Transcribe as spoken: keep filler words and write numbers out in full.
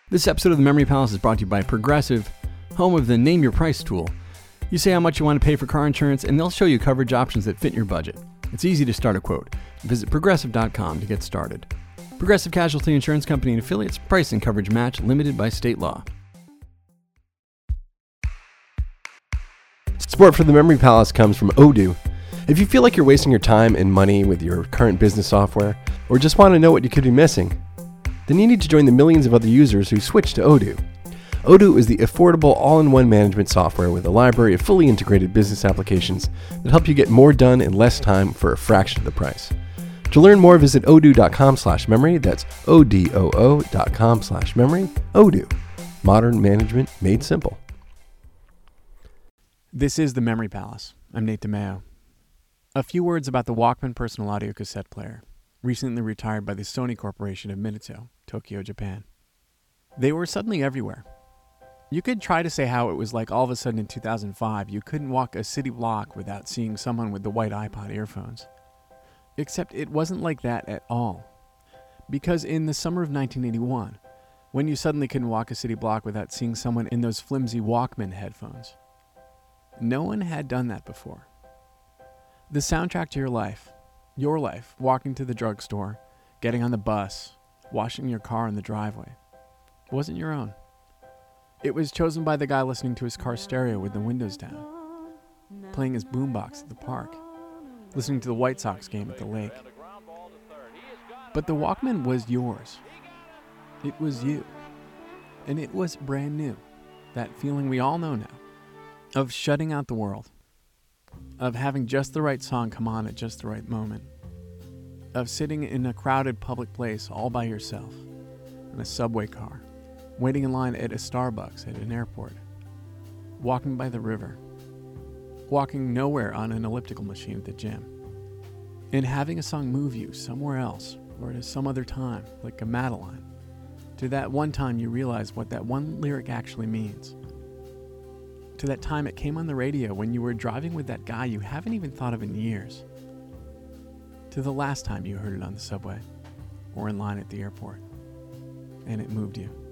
This episode of the Memory Palace is brought to you by Progressive, home of the Name Your Price tool. You say how much you want to pay for car insurance, and they'll show you coverage options that fit your budget. It's easy to start a quote. Visit progressive dot com to get started. Progressive Casualty Insurance Company and Affiliates. Price and coverage match limited by state law. Support for the Memory Palace comes from Odoo. If you feel like you're wasting your time and money with your current business software, or just want to know what you could be missing, then you need to join the millions of other users who switch to Odoo. Odoo is the affordable all-in-one management software with a library of fully integrated business applications that help you get more done in less time for a fraction of the price. To learn more, visit odoo dot com slash memory. That's O D O O dot com slash memory. Odoo. Modern management made simple. This is the Memory Palace. I'm Nate DeMeo. A few words about the Walkman personal audio cassette player, recently retired by the Sony Corporation of Minato, Tokyo, Japan. They were suddenly everywhere. You could try to say how it was like all of a sudden in two thousand five you couldn't walk a city block without seeing someone with the white iPod earphones. Except it wasn't like that at all. Because in the summer of nineteen eighty-one, when you suddenly couldn't walk a city block without seeing someone in those flimsy Walkman headphones, no one had done that before. The soundtrack to your life, your life, walking to the drugstore, getting on the bus, washing your car in the driveway, wasn't your own. It was chosen by the guy listening to his car stereo with the windows down, playing his boombox at the park, listening to the White Sox game at the lake. But the Walkman was yours. It was you. And it was brand new. That feeling we all know now, of shutting out the world, of having just the right song come on at just the right moment, of sitting in a crowded public place all by yourself, in a subway car, waiting in line at a Starbucks at an airport, walking by the river, walking nowhere on an elliptical machine at the gym, and having a song move you somewhere else or to some other time, like a Madeline, to that one time you realize what that one lyric actually means, to that time it came on the radio when you were driving with that guy you haven't even thought of in years, to the last time you heard it on the subway or in line at the airport, and it moved you.